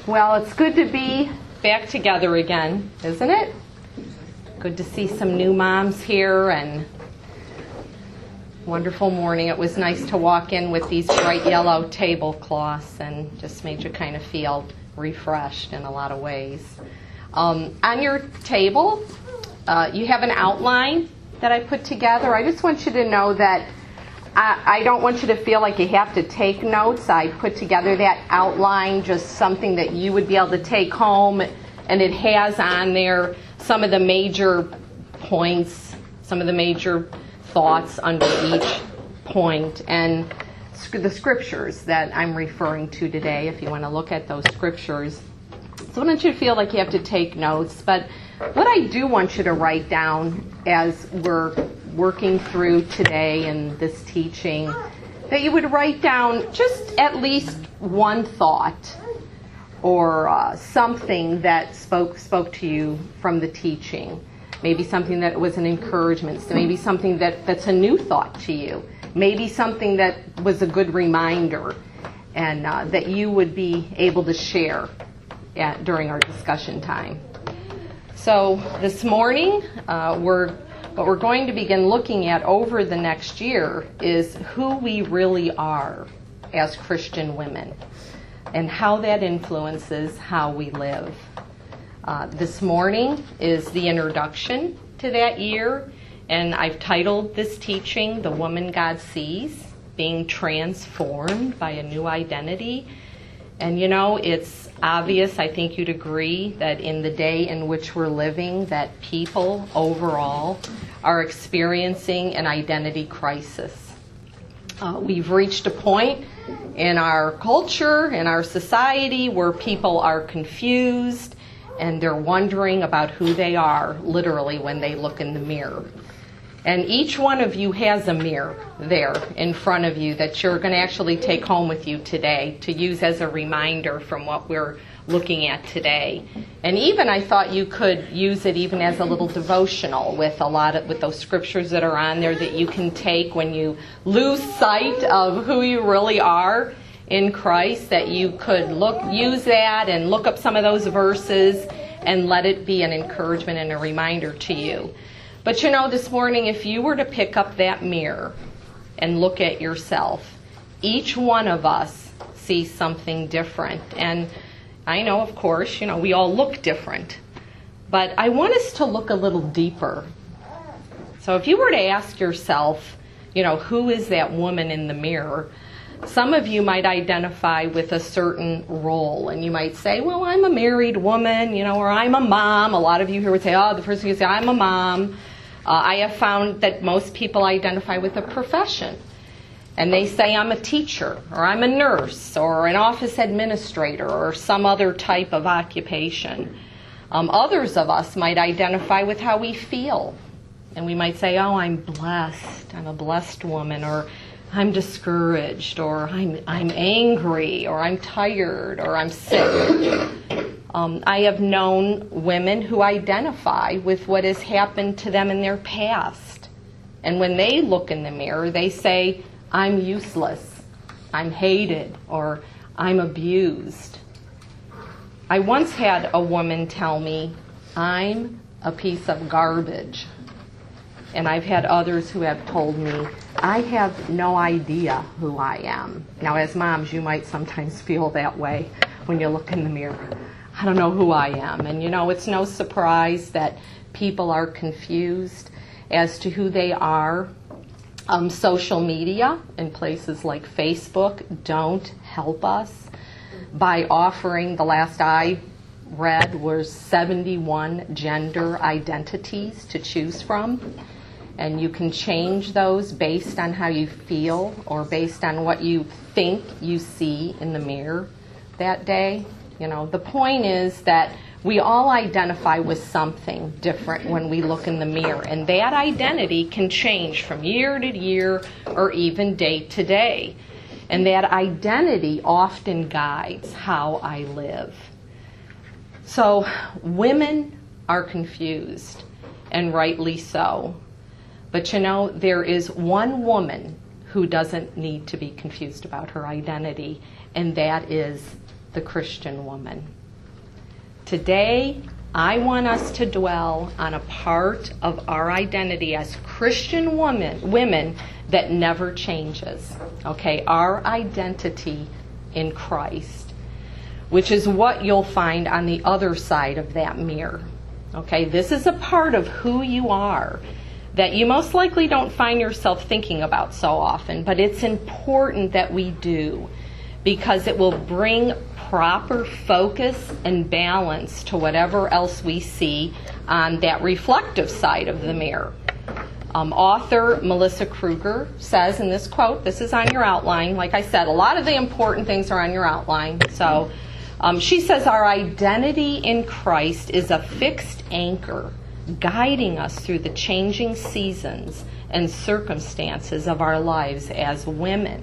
Well, it's good to be back together again, isn't it? Good to see some new moms here, and wonderful morning. It was nice to walk in with these bright yellow tablecloths and just made you kind of feel refreshed in a lot of ways. On your table, you have an outline that I put together. I just want you to know that I don't want you to feel like you have to take notes. I put together that outline, just something that you would be able to take home, and it has on there some of the major points, some of the major thoughts under each point, and the scriptures that I'm referring to today, if you want to look at those scriptures. So I don't want you to feel like you have to take notes, but what I do want you to write down as we're working through today in this teaching, that you would write down just at least one thought or something that spoke to you from the teaching. Maybe something that was an encouragement, so maybe something that's a new thought to you, maybe something that was a good reminder, and that you would be able to share during our discussion time. So this morning, what we're going to begin looking at over the next year is who we really are as Christian women and how that influences how we live. This morning is the introduction to that year, and I've titled this teaching, The Woman God Sees, Being Transformed by a New Identity. And you know, it's obvious, I think you'd agree, that in the day in which we're living, that people overall are experiencing an identity crisis. We've reached a point in our culture, in our society, where people are confused and they're wondering about who they are, literally, when they look in the mirror. And each one of you has a mirror there in front of you that you're going to actually take home with you today to use as a reminder from what we're looking at today. And even I thought you could use it even as a little devotional with with those scriptures that are on there that you can take when you lose sight of who you really are in Christ, that you could use that and look up some of those verses and let it be an encouragement and a reminder to you. But you know, this morning, if you were to pick up that mirror and look at yourself, each one of us sees something different. And I know, of course, you know, we all look different. But I want us to look a little deeper. So if you were to ask yourself, you know, who is that woman in the mirror? Some of you might identify with a certain role, and you might say, well, I'm a married woman, you know, or I'm a mom. A lot of you here would say, the person who say, I'm a mom. I have found that most people identify with a profession, and they say, I'm a teacher, or I'm a nurse, or an office administrator, or some other type of occupation. Others of us might identify with how we feel, and we might say, I'm blessed, I'm a blessed woman, or I'm discouraged, or I'm angry, or I'm tired, or I'm sick. I have known women who identify with what has happened to them in their past. And when they look in the mirror, they say, I'm useless, I'm hated, or I'm abused. I once had a woman tell me, I'm a piece of garbage. And I've had others who have told me, I have no idea who I am. Now, as moms, you might sometimes feel that way when you look in the mirror. I don't know who I am. And you know, it's no surprise that people are confused as to who they are. Social media and places like Facebook don't help us by offering, the last I read was 71 gender identities to choose from. And you can change those based on how you feel or based on what you think you see in the mirror that day. You know, the point is that we all identify with something different when we look in the mirror. And that identity can change from year to year or even day to day. And that identity often guides how I live. So women are confused, and rightly so. But you know, there is one woman who doesn't need to be confused about her identity, and that is the Christian woman. Today, I want us to dwell on a part of our identity as Christian women that never changes. Okay, our identity in Christ, which is what you'll find on the other side of that mirror. Okay, this is a part of who you are that you most likely don't find yourself thinking about so often, but it's important that we do, because it will bring proper focus and balance to whatever else we see on that reflective side of the mirror. Author Melissa Kruger says in this quote, this is on your outline. Like I said, a lot of the important things are on your outline. So she says, our identity in Christ is a fixed anchor guiding us through the changing seasons and circumstances of our lives as women.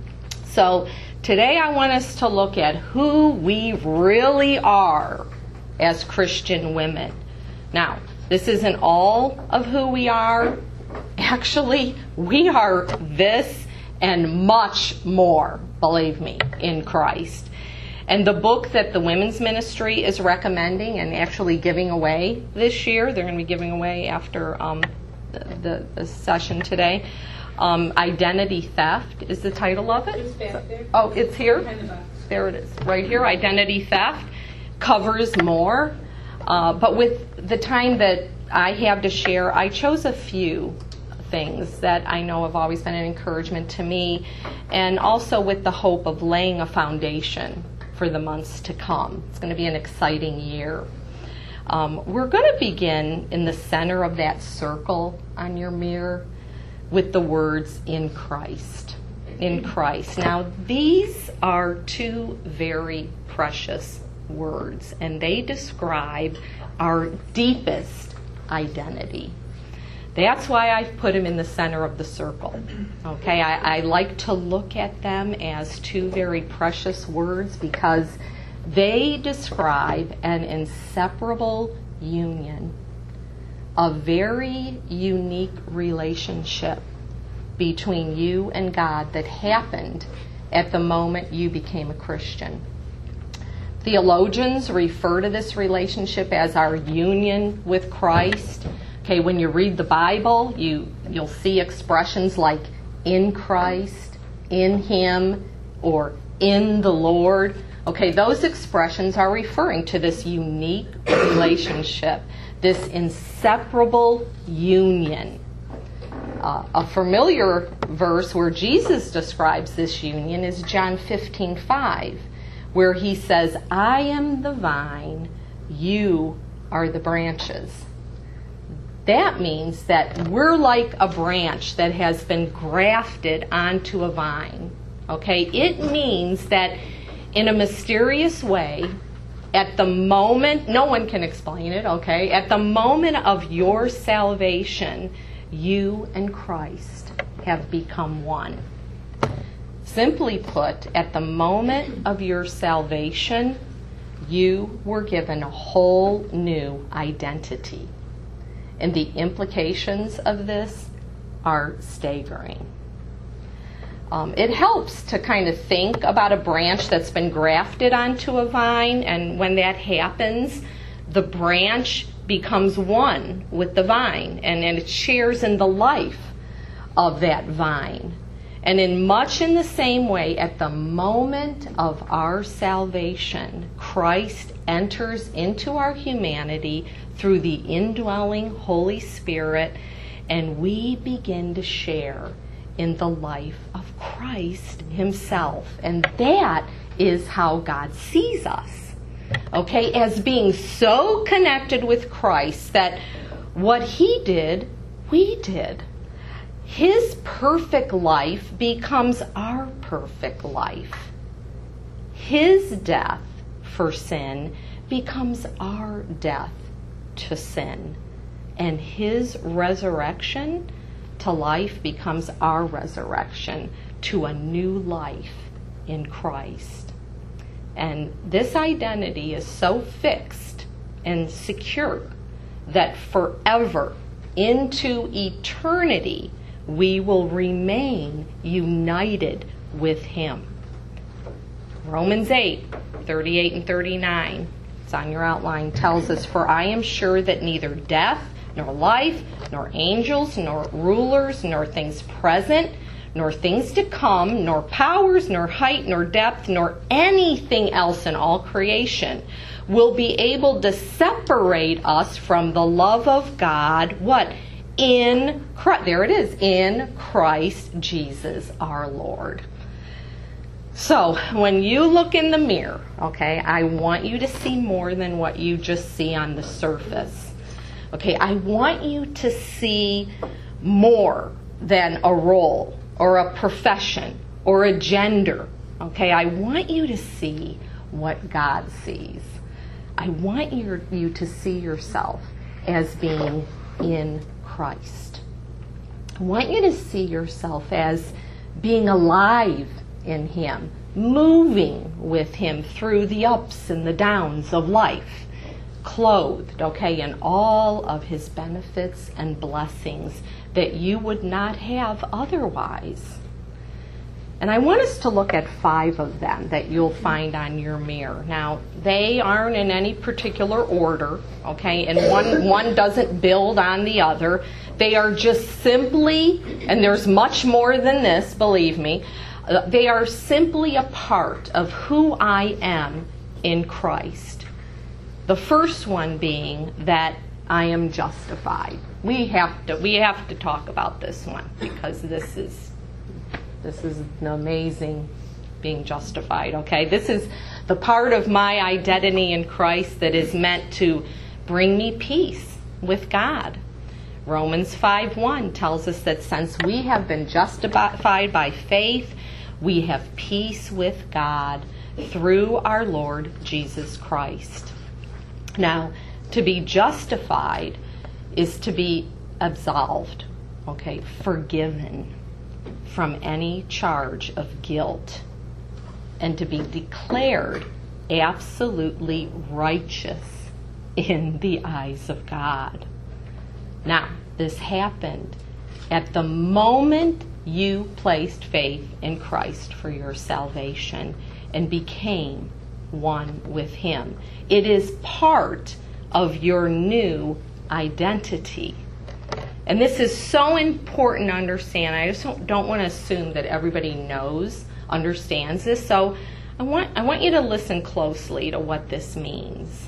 So today I want us to look at who we really are as Christian women. Now, this isn't all of who we are. Actually, we are this and much more, believe me, in Christ. And the book that the women's ministry is recommending and actually giving away this year, they're going to be giving away after the session today, Identity Theft is the title of it. It's back there. Oh, it's here? Behind the box. There it is, right here. Identity Theft covers more. But with the time that I have to share, I chose a few things that I know have always been an encouragement to me, and also with the hope of laying a foundation for the months to come. It's going to be an exciting year. We're going to begin in the center of that circle on your mirror with the words, in Christ. In Christ. Now, these are two very precious words, and they describe our deepest identity. That's why I've put them in the center of the circle. Okay, I like to look at them as two very precious words because they describe an inseparable union, a very unique relationship between you and God that happened at the moment you became a Christian. Theologians refer to this relationship as our union with Christ. Okay, when you read the Bible, you'll see expressions like in Christ, in Him, or in the Lord. Okay, those expressions are referring to this unique relationship, this inseparable union. A familiar verse where Jesus describes this union is John 15:5, where He says, I am the vine, you are the branches. That means that we're like a branch that has been grafted onto a vine. Okay? It means that in a mysterious way, at the moment, no one can explain it, okay? At the moment of your salvation, you and Christ have become one. Simply put, at the moment of your salvation, you were given a whole new identity. And the implications of this are staggering. It helps to kind of think about a branch that's been grafted onto a vine, and when that happens, the branch becomes one with the vine, and it shares in the life of that vine. And in much in the same way, at the moment of our salvation, Christ enters into our humanity through the indwelling Holy Spirit, and we begin to share in the life of Christ Himself. And that is how God sees us. Okay, as being so connected with Christ that what He did, we did. His perfect life becomes our perfect life. His death for sin becomes our death to sin. And His resurrection to life becomes our resurrection to a new life in Christ. And this identity is so fixed and secure that forever, into eternity, we will remain united with Him. Romans 8, 38 and 39, it's on your outline, tells us, "For I am sure that neither death, nor life, nor angels, nor rulers, nor things present, nor things to come, nor powers, nor height, nor depth, nor anything else in all creation will be able to separate us from the love of God," what? In Christ. There it is. In Christ Jesus our Lord. So, when you look in the mirror, okay, I want you to see more than what you just see on the surface. Okay, I want you to see more than a role or a profession or a gender. Okay, I want you to see what God sees. I want you to see yourself as being in Christ. I want you to see yourself as being alive in Him, moving with Him through the ups and the downs of life, clothed, okay, in all of His benefits and blessings that you would not have otherwise. And I want us to look at 5 of them that you'll find on your mirror. Now, they aren't in any particular order, okay, and one doesn't build on the other. They are just simply, and there's much more than this, believe me, they are simply a part of who I am in Christ. The first one being that I am justified. We have to talk about this one because this is an amazing being justified, okay? This is the part of my identity in Christ that is meant to bring me peace with God. Romans 5:1 tells us that since we have been justified by faith, we have peace with God through our Lord Jesus Christ. Now, to be justified is to be absolved, okay, forgiven from any charge of guilt, and to be declared absolutely righteous in the eyes of God. Now, this happened at the moment you placed faith in Christ for your salvation and became one with Him. It is part of your new identity. And this is so important to understand. I just don't want to assume that everybody understands this. So I want you to listen closely to what this means.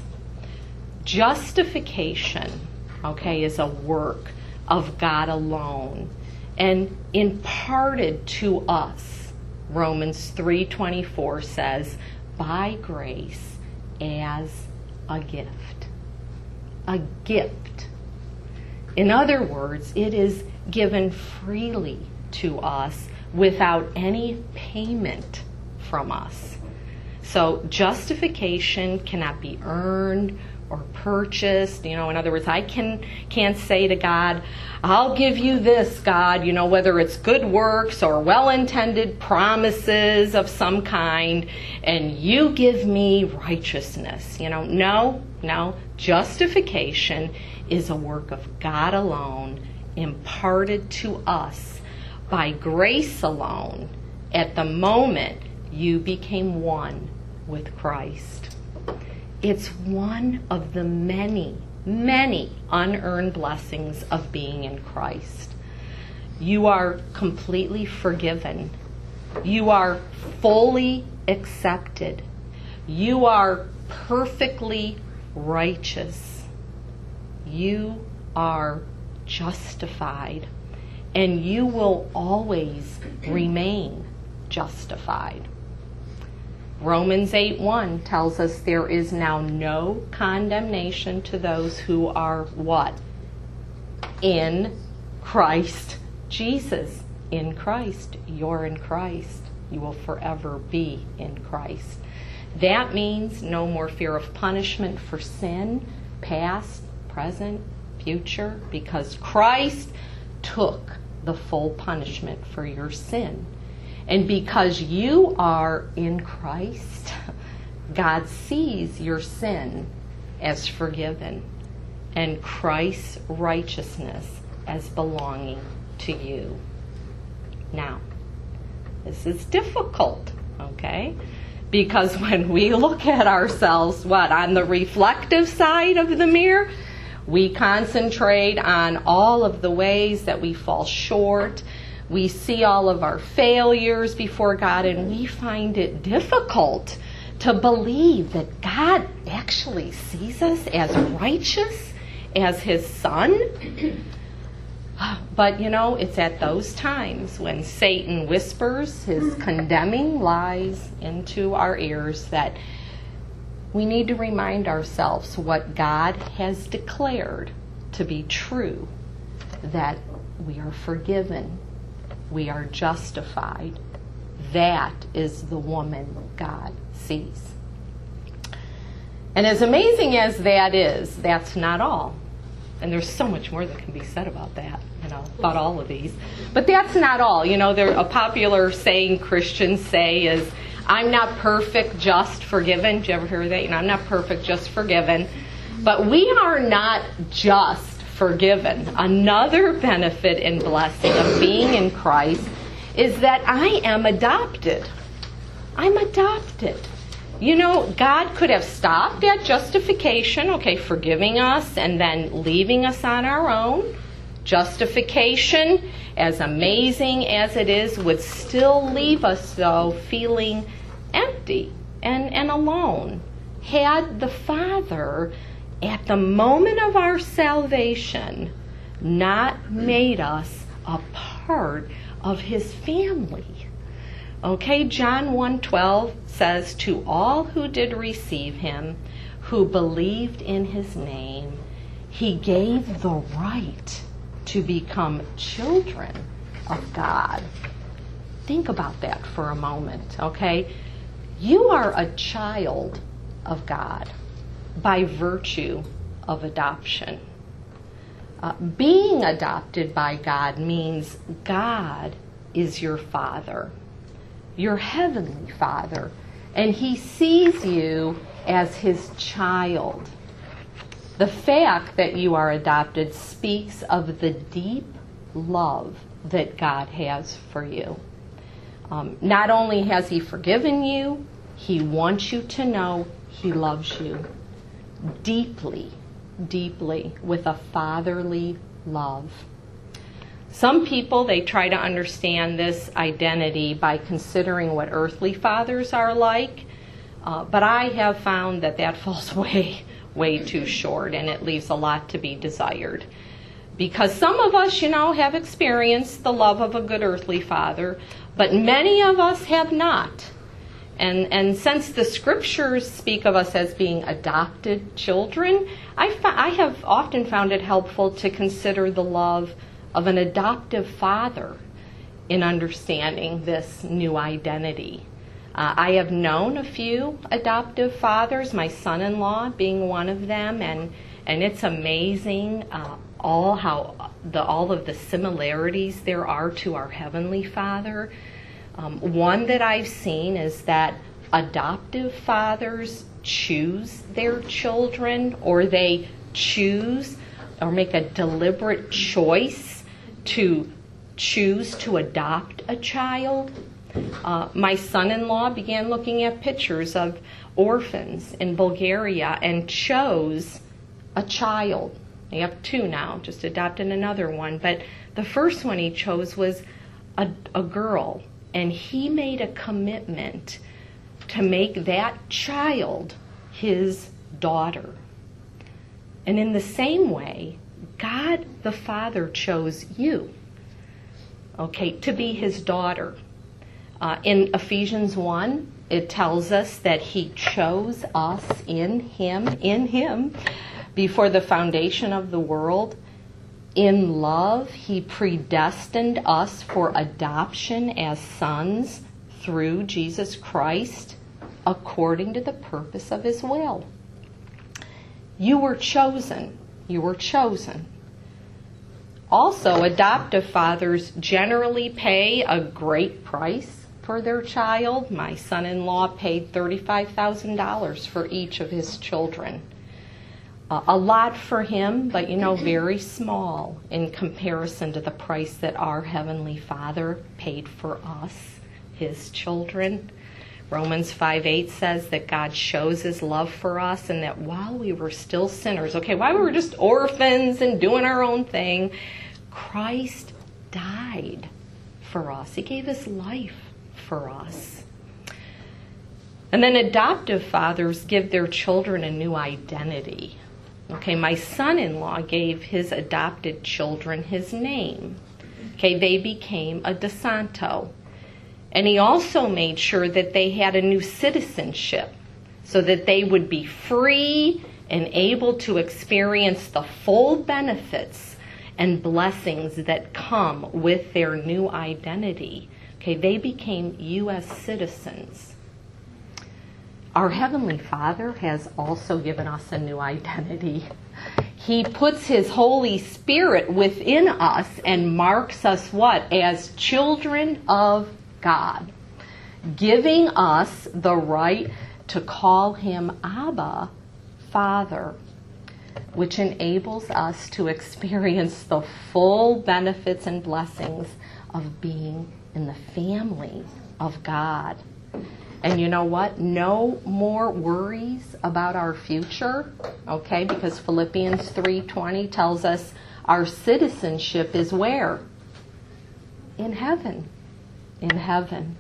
Justification, okay, is a work of God alone and imparted to us. Romans 3:24 says, by grace as a gift. A gift. In other words, it is given freely to us without any payment from us. So justification cannot be earned or purchased. In other words, I can't say to God, I'll give you this, God, whether it's good works or well-intended promises of some kind, and you give me righteousness. No. Justification is a work of God alone, imparted to us by grace alone at the moment you became one with Christ. It's one of the many, many unearned blessings of being in Christ. You are completely forgiven. You are fully accepted. You are perfectly righteous. You are justified, and you will always remain justified. Romans 8:1 tells us there is now no condemnation to those who are what? In Christ Jesus. In Christ. You're in Christ. You will forever be in Christ. That means no more fear of punishment for sin, past, present, future, because Christ took the full punishment for your sin. And because you are in Christ, God sees your sin as forgiven and Christ's righteousness as belonging to you. Now, this is difficult, okay? Because when we look at ourselves, on the reflective side of the mirror, we concentrate on all of the ways that we fall short. We see all of our failures before God, and we find it difficult to believe that God actually sees us as righteous, as His Son. But, it's at those times when Satan whispers his condemning lies into our ears that we need to remind ourselves what God has declared to be true, that we are forgiven, we are justified. That is the woman God sees. And as amazing as that is, that's not all. And there's so much more that can be said about that, about all of these. But that's not all. A popular saying Christians say is, I'm not perfect, just forgiven. Did you ever hear that? I'm not perfect, just forgiven. But we are not just forgiven. Another benefit and blessing of being in Christ is that I am adopted. I'm adopted. God could have stopped at justification, forgiving us and then leaving us on our own. Justification, as amazing as it is, would still leave us, though, feeling empty and alone. Had the Father, at the moment of our salvation, not made us a part of His family. John 1:12 says, to all who did receive Him, who believed in His name, He gave the right to become children of God. Think about that for a moment, You are a child of God by virtue of adoption. Being adopted by God means God is your Father, your Heavenly Father, and He sees you as His child. The fact that you are adopted speaks of the deep love that God has for you. Not only has He forgiven you, He wants you to know He loves you deeply, deeply, with a fatherly love. Some people, they try to understand this identity by considering what earthly fathers are like, but I have found that falls way too short, and it leaves a lot to be desired. Because some of us, have experienced the love of a good earthly father, but many of us have not. And since the Scriptures speak of us as being adopted children, I have often found it helpful to consider the love of an adoptive father in understanding this new identity. I have known a few adoptive fathers, my son-in-law being one of them, and it's amazing all of the similarities there are to our Heavenly Father. One that I've seen is that adoptive fathers choose their children, or they choose or make a deliberate choice to choose to adopt a child. My son-in-law began looking at pictures of orphans in Bulgaria and chose a child. They have two now, just adopted another one. But the first one he chose was a girl. And he made a commitment to make that child his daughter. And in the same way, God the Father chose you, to be His daughter. In Ephesians 1, it tells us that He chose us in Him, before the foundation of the world. In love, He predestined us for adoption as sons through Jesus Christ, according to the purpose of His will. You were chosen. You were chosen. Also, adoptive fathers generally pay a great price for their child. My son-in-law paid $35,000 for each of his children. A lot for him, but very small in comparison to the price that our Heavenly Father paid for us, His children. Romans 5:8 says that God shows his love for us, and that while we were still sinners, while we were just orphans and doing our own thing, Christ died for us. He gave his life for us. And then adoptive fathers give their children a new identity. My son-in-law gave his adopted children his name. They became a DeSanto. And he also made sure that they had a new citizenship so that they would be free and able to experience the full benefits and blessings that come with their new identity. They became U.S. citizens. Our Heavenly Father has also given us a new identity. He puts his Holy Spirit within us and marks us what? As children of God, giving us the right to call him Abba, Father, which enables us to experience the full benefits and blessings of being in the family of God. And you know what? No more worries about our future, because Philippians 3:20 tells us our citizenship is where? In heaven. In heaven.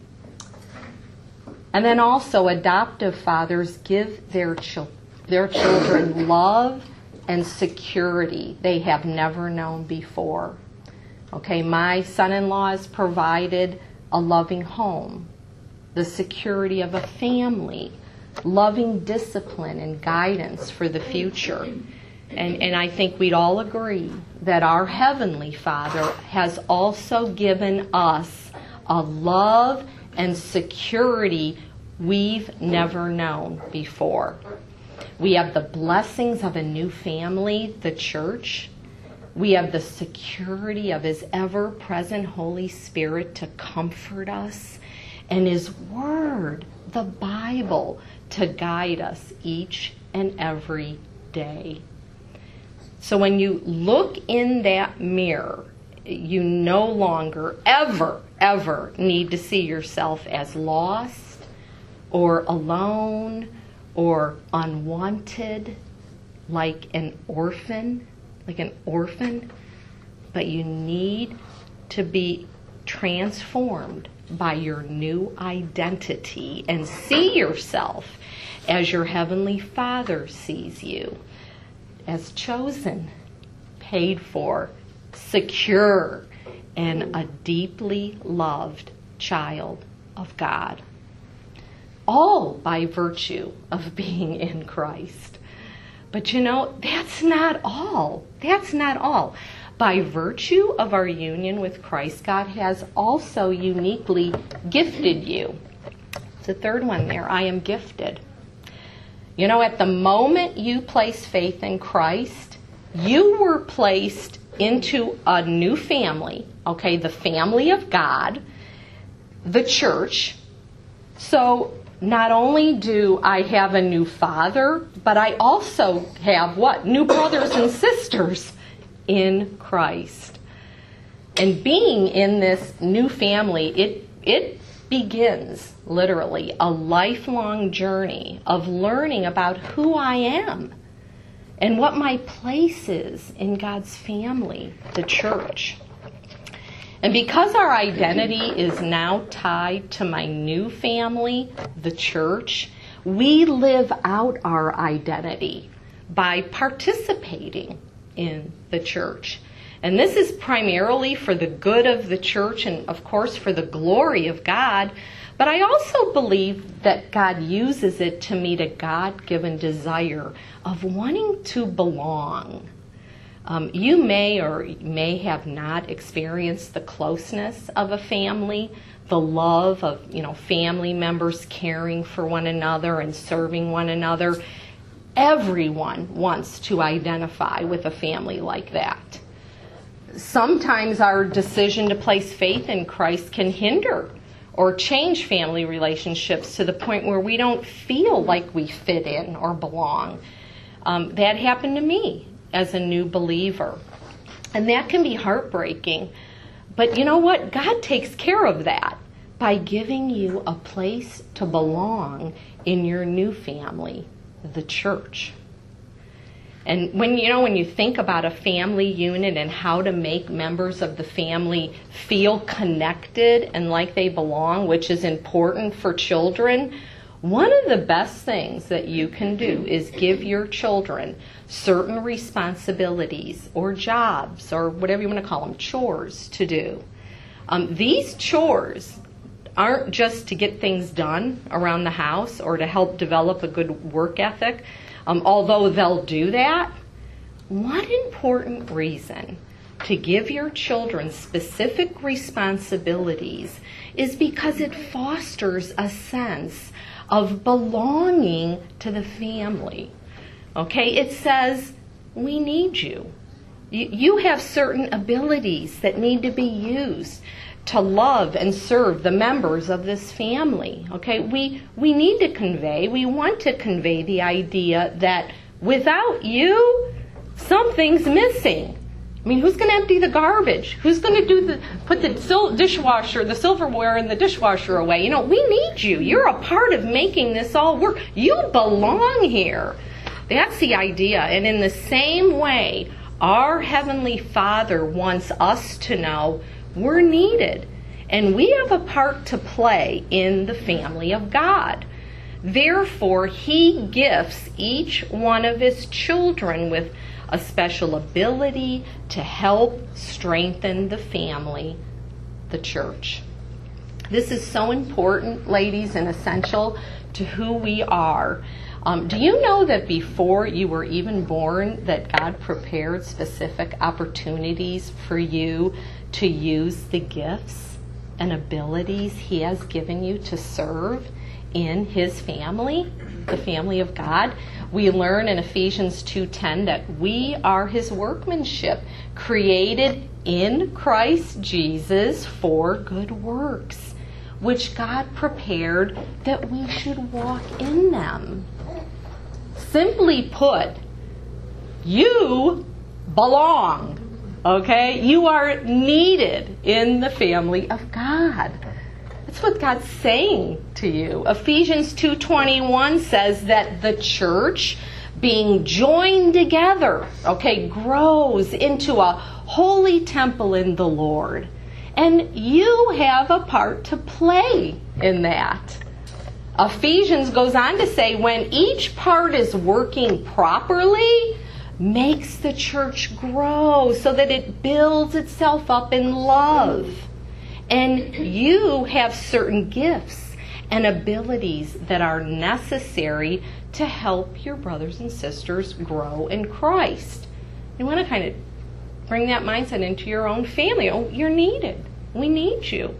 And then also adoptive fathers give their children love and security they have never known before. My son-in-law has provided a loving home, the security of a family, loving discipline and guidance for the future. And I think we'd all agree that our Heavenly Father has also given us a love and security we've never known before. We have the blessings of a new family, the church. We have the security of his ever-present Holy Spirit to comfort us, and his Word, the Bible, to guide us each and every day. So when you look in that mirror, you no longer ever need to see yourself as lost or alone or unwanted, like an orphan, but you need to be transformed by your new identity and see yourself as your Heavenly Father sees you, as chosen, paid for, secure, and a deeply loved child of God. All by virtue of being in Christ. But that's not all. That's not all. By virtue of our union with Christ, God has also uniquely gifted you. It's the third one there. I am gifted. At the moment you place faith in Christ, you were placed into a new family, the family of God, the church. So not only do I have a new father, but I also have what? New brothers and sisters in Christ. And being in this new family, it begins literally a lifelong journey of learning about who I am and what my place is in God's family, the church. And because our identity is now tied to my new family, the church, we live out our identity by participating in the church. And this is primarily for the good of the church and, of course, for the glory of God. But I also believe that God uses it to meet a God-given desire of wanting to belong. You may or may have not experienced the closeness of a family, the love of, family members caring for one another and serving one another. Everyone wants to identify with a family like that. Sometimes our decision to place faith in Christ can hinder or change family relationships to the point where we don't feel like we fit in or belong. That happened to me as a new believer. And that can be heartbreaking. But you know what? God takes care of that by giving you a place to belong in your new family, the church. And when you think about a family unit and how to make members of the family feel connected and like they belong, which is important for children, one of the best things that you can do is give your children certain responsibilities or jobs or whatever you want to call them, chores to do. These chores aren't just to get things done around the house or to help develop a good work ethic, although they'll do that. One important reason to give your children specific responsibilities is because it fosters a sense of belonging to the family. Okay, it says, we need you. You have certain abilities that need to be used to love and serve the members of this family. Okay, we need to convey, we want to convey the idea that without you, something's missing. I mean, who's going to empty the garbage? Who's going to put the dishwasher, the silverware in the dishwasher away? We need you. You're a part of making this all work. You belong here. That's the idea. And in the same way, our Heavenly Father wants us to know we're needed, and we have a part to play in the family of God. Therefore, He gifts each one of His children with a special ability to help strengthen the family, the church. This is so important, ladies, and essential to who we are. Do you know that before you were even born that God prepared specific opportunities for you to use the gifts and abilities He has given you to serve in His family, the family of God? We learn in Ephesians 2:10 that we are His workmanship, created in Christ Jesus for good works, which God prepared that we should walk in them. Simply put, you belong, okay? You are needed in the family of God. That's what God's saying to you. Ephesians 2:21 says that the church, being joined together, okay, grows into a holy temple in the Lord. And you have a part to play in that. Ephesians goes on to say, when each part is working properly, makes the church grow so that it builds itself up in love. And you have certain gifts and abilities that are necessary to help your brothers and sisters grow in Christ. You want to kind of bring that mindset into your own family. Oh, you're needed. We need you.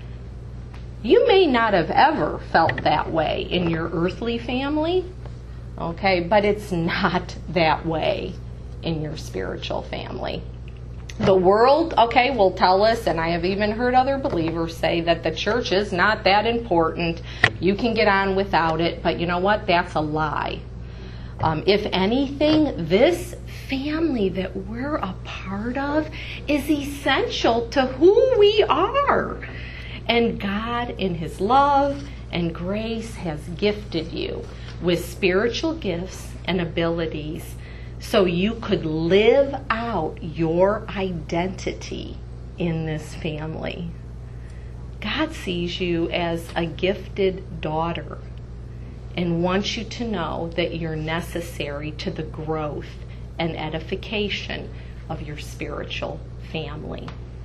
You may not have ever felt that way in your earthly family, okay, but it's not that way in your spiritual family. The world, okay, will tell us, and I have even heard other believers say that the church is not that important. You can get on without it, but you know what? That's a lie. If anything, this family that we're a part of is essential to who we are. And God, in His love and grace, has gifted you with spiritual gifts and abilities so you could live out your identity in this family. God sees you as a gifted daughter and wants you to know that you're necessary to the growth and edification of your spiritual family.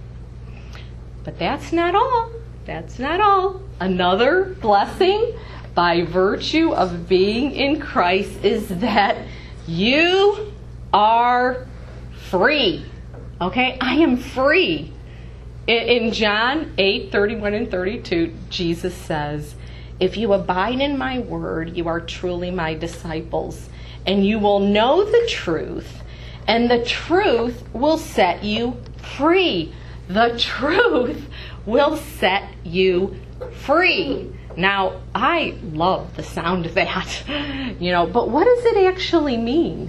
But that's not all. That's not all. Another blessing by virtue of being in Christ is that you are free. Okay? I am free. In John 8:31 and 32, Jesus says, if you abide in my word, you are truly my disciples, and you will know the truth, and the truth will set you free. The truth will set you free. Now, I love the sound of that, but what does it actually mean?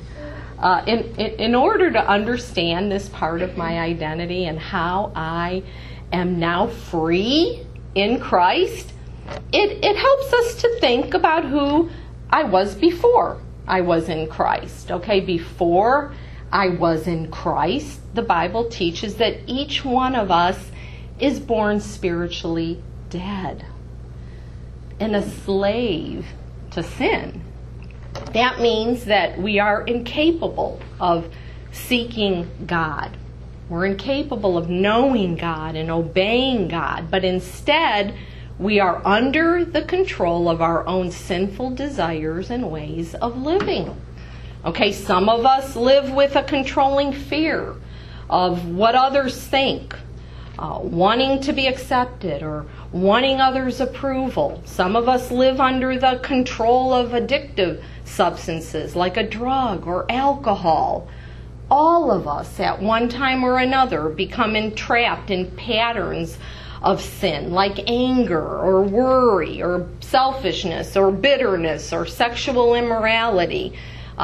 In order to understand this part of my identity and how I am now free in Christ, it helps us to think about who I was before I was in Christ. Okay, before I was in Christ, the Bible teaches that each one of us is born spiritually dead and a slave to sin. That means that we are incapable of seeking God. We're incapable of knowing God and obeying God, but instead we are under the control of our own sinful desires and ways of living. Okay, some of us live with a controlling fear of what others think, wanting to be accepted or wanting others' approval. Some of us live under the control of addictive substances like a drug or alcohol. All of us at one time or another become entrapped in patterns of sin like anger or worry or selfishness or bitterness or sexual immorality.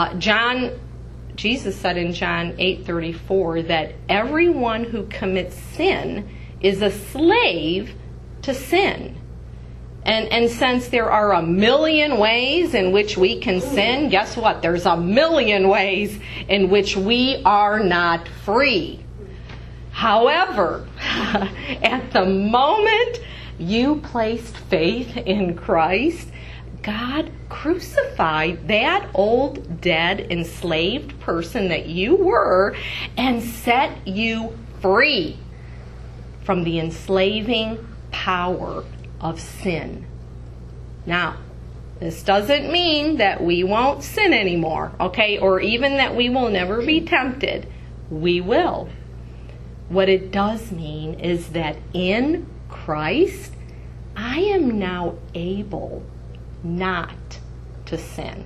Jesus said in John 8:34 that everyone who commits sin is a slave to sin. And since there are a million ways in which we can sin, guess what? There's a million ways in which we are not free. However, at the moment you placed faith in Christ, God crucified that old, dead, enslaved person that you were and set you free from the enslaving power of sin. Now, this doesn't mean that we won't sin anymore, okay? Or even that we will never be tempted. We will. What it does mean is that in Christ, I am now able not to sin.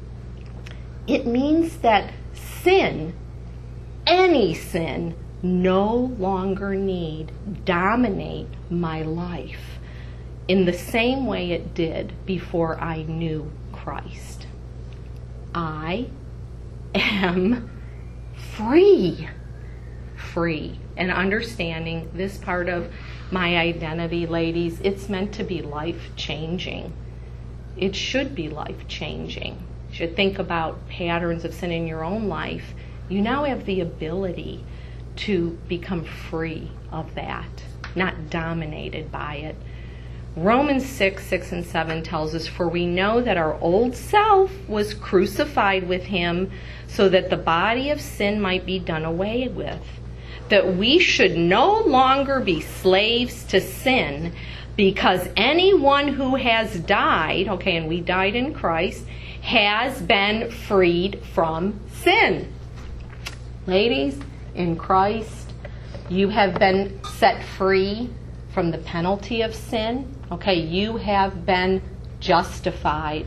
It means that sin, any sin, no longer need dominate my life in the same way it did before I knew Christ. I am free. Free. And understanding this part of my identity, ladies, it's meant to be life-changing. It should be life-changing. You should think about patterns of sin in your own life. You now have the ability to become free of that, not dominated by it. Romans 6 and 7 tells us, "For we know that our old self was crucified with him so that the body of sin might be done away with, that we should no longer be slaves to sin, because anyone who has died," okay, and we died in Christ, "has been freed from sin." Ladies, in Christ, you have been set free from the penalty of sin. Okay, you have been justified.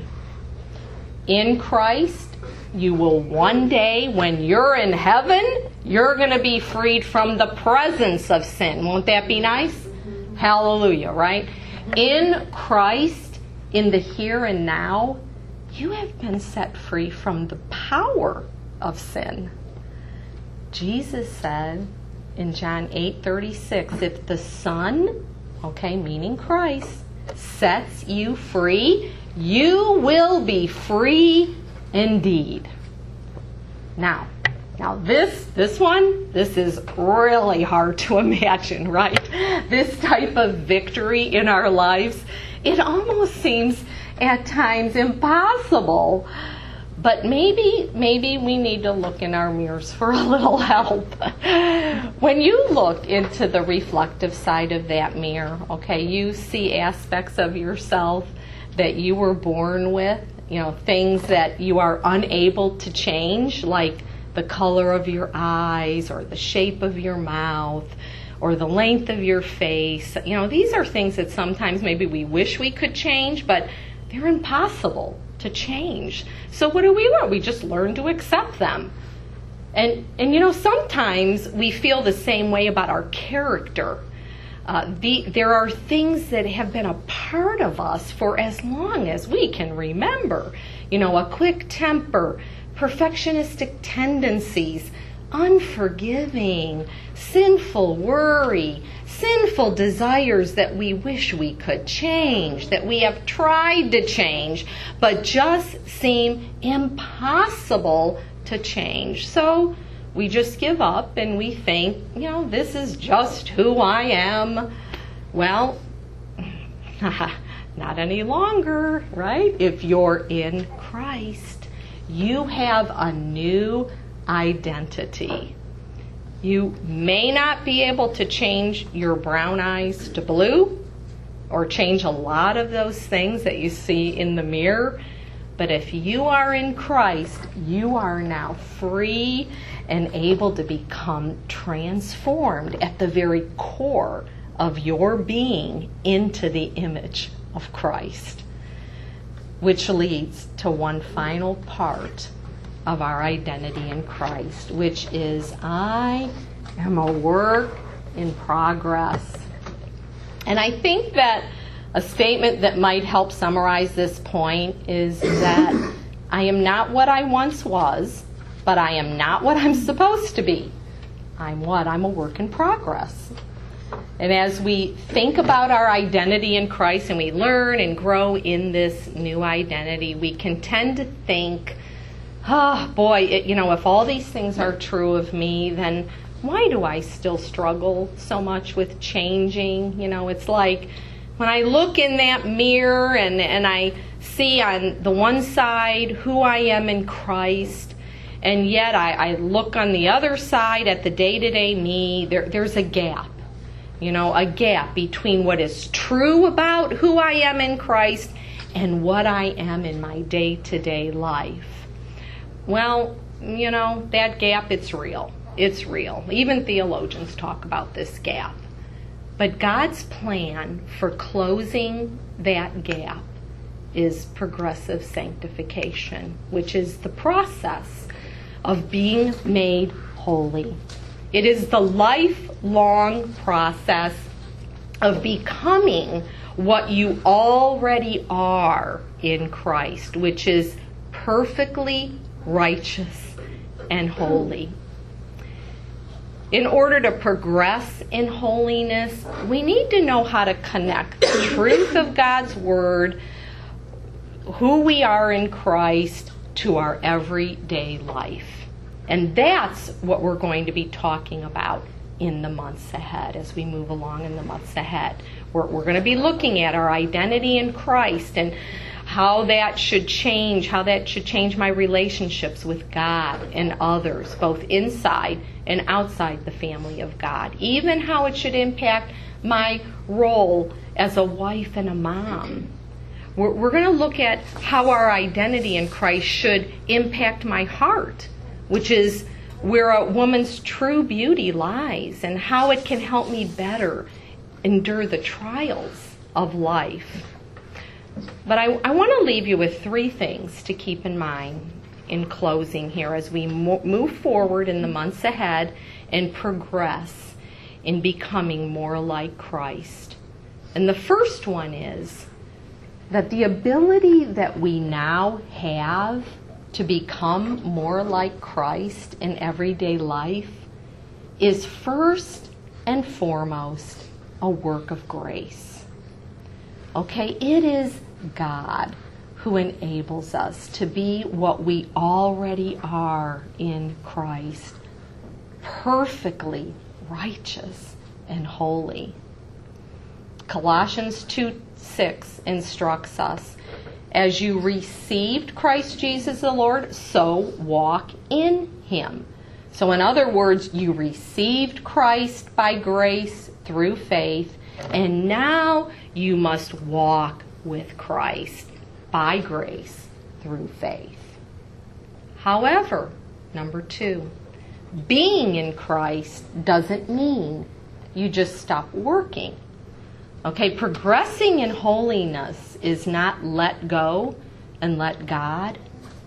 In Christ, you will one day, when you're in heaven, you're going to be freed from the presence of sin. Won't that be nice? Hallelujah, right? In Christ, in the here and now, you have been set free from the power of sin. Jesus said in John 8:36, if the Son, okay, meaning Christ, sets you free, you will be free indeed. Now this is really hard to imagine, right? This type of victory in our lives, it almost seems at times impossible. But maybe we need to look in our mirrors for a little help. When you look into the reflective side of that mirror, okay, you see aspects of yourself that you were born with, things that you are unable to change, like the color of your eyes or the shape of your mouth or the length of your face. These are things that sometimes maybe we wish we could change, but they're impossible to change. So what do? We just learn to accept them. And sometimes we feel the same way about our character. There are things that have been a part of us for as long as we can remember. A quick temper, perfectionistic tendencies, unforgiving, sinful worry, sinful desires that we wish we could change, that we have tried to change, but just seem impossible to change. So we just give up and we think, this is just who I am. Well, not any longer, right? If you're in Christ, you have a new identity. You may not be able to change your brown eyes to blue or change a lot of those things that you see in the mirror, but if you are in Christ, you are now free and able to become transformed at the very core of your being into the image of Christ, which leads to one final part of our identity in Christ, which is I am a work in progress. And I think that a statement that might help summarize this point is that I am not what I once was, but I am not what I'm supposed to be. I'm a work in progress. And as we think about our identity in Christ and we learn and grow in this new identity, we can tend to think, if all these things are true of me, then why do I still struggle so much with changing? It's like when I look in that mirror and I see on the one side who I am in Christ, and yet I look on the other side at the day-to-day me, there's a gap. A gap between what is true about who I am in Christ and what I am in my day-to-day life. Well, that gap, it's real. It's real. Even theologians talk about this gap. But God's plan for closing that gap is progressive sanctification, which is the process of being made holy. It is the lifelong process of becoming what you already are in Christ, which is perfectly righteous and holy. In order to progress in holiness, we need to know how to connect the truth of God's Word, who we are in Christ, to our everyday life. And that's what we're going to be talking about in the months ahead, as we move along in the months ahead. We're going to be looking at our identity in Christ and how that should change my relationships with God and others, both inside and outside the family of God. Even how it should impact my role as a wife and a mom. We're going to look at how our identity in Christ should impact my heart, which is where a woman's true beauty lies, and how it can help me better endure the trials of life. But I want to leave you with 3 things to keep in mind in closing here as we move forward in the months ahead and progress in becoming more like Christ. And the first one is that the ability that we now have to become more like Christ in everyday life is first and foremost a work of grace. Okay, it is God who enables us to be what we already are in Christ, perfectly righteous and holy. Colossians 2:6 instructs us, as you received Christ Jesus the Lord, so walk in Him. So in other words, you received Christ by grace through faith, and now you must walk with Christ by grace through faith. However, number 2, being in Christ doesn't mean you just stop working. Okay, progressing in holiness is not let go and let God.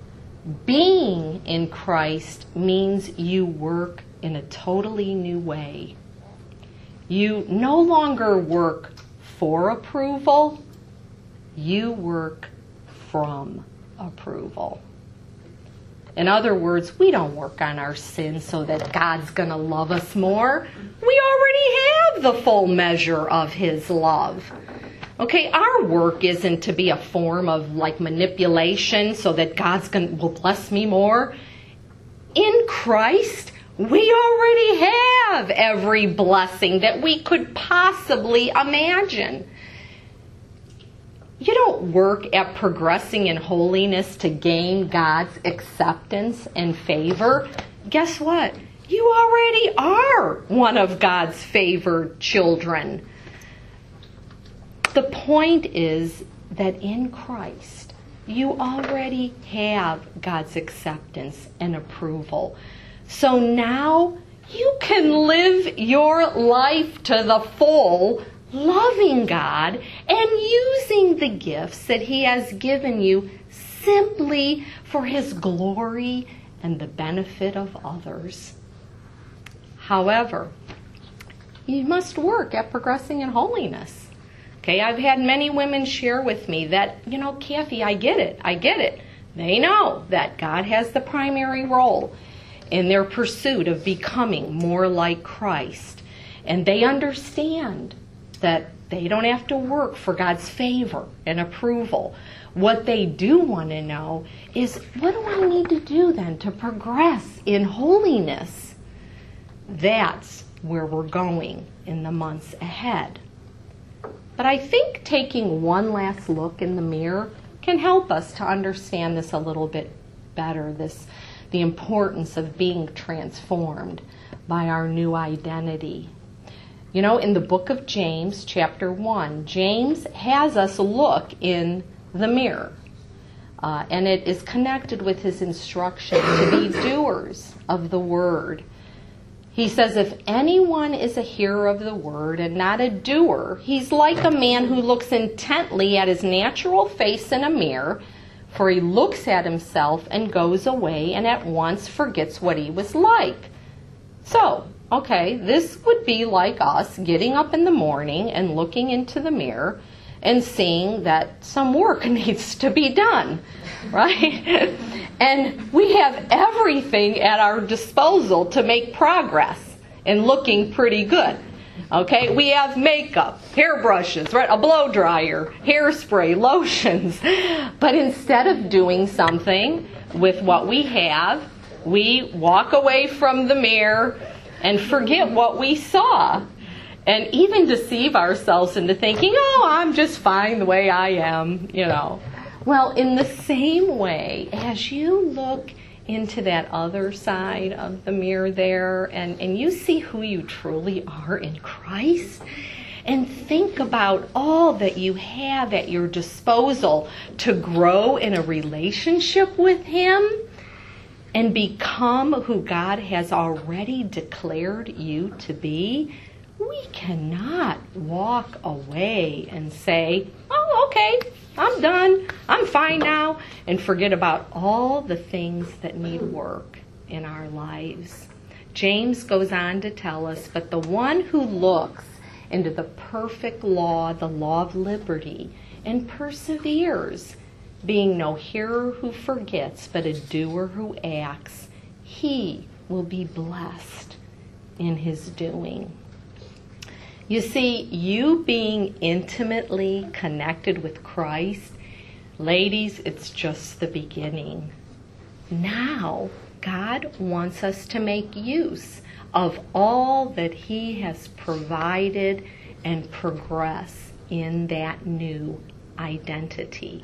Being in Christ means you work in a totally new way. You no longer work for approval, you work from approval. In other words, we don't work on our sin so that God's going to love us more. We already have the full measure of His love. Okay, our work isn't to be a form of like manipulation so that will bless me more. In Christ, we already have every blessing that we could possibly imagine. You don't work at progressing in holiness to gain God's acceptance and favor. Guess what? You already are one of God's favored children. The point is that in Christ, you already have God's acceptance and approval. So now you can live your life to the full, loving God and using the gifts that He has given you simply for His glory and the benefit of others. However, you must work at progressing in holiness. Okay, I've had many women share with me that, Kathy, I get it. They know that God has the primary role in their pursuit of becoming more like Christ. And they understand that they don't have to work for God's favor and approval. What they do want to know is, what do I need to do then to progress in holiness? That's where we're going in the months ahead. But I think taking one last look in the mirror can help us to understand this a little bit better, the importance of being transformed by our new identity. In the book of James, chapter 1, James has us look in the mirror. And it is connected with his instruction to be doers of the word. He says, if anyone is a hearer of the word and not a doer, he's like a man who looks intently at his natural face in a mirror, for he looks at himself and goes away and at once forgets what he was like. So, okay, this would be like us getting up in the morning and looking into the mirror and seeing that some work needs to be done, right? And we have everything at our disposal to make progress in looking pretty good. Okay, we have makeup, hairbrushes, right? A blow dryer, hairspray, lotions. But instead of doing something with what we have, we walk away from the mirror and forget what we saw. And even deceive ourselves into thinking, I'm just fine the way I am, Well, in the same way, as you look into that other side of the mirror there, and you see who you truly are in Christ, and think about all that you have at your disposal to grow in a relationship with Him and become who God has already declared you to be, we cannot walk away and say, okay, I'm done, I'm fine now, and forget about all the things that need work in our lives. James goes on to tell us, but the one who looks into the perfect law, the law of liberty, and perseveres, being no hearer who forgets, but a doer who acts, he will be blessed in his doing. You see, you being intimately connected with Christ, ladies, it's just the beginning. Now, God wants us to make use of all that He has provided and progress in that new identity,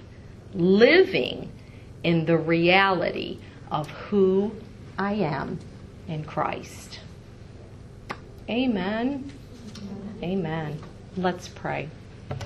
living in the reality of who I am in Christ. Amen. Amen. Let's pray.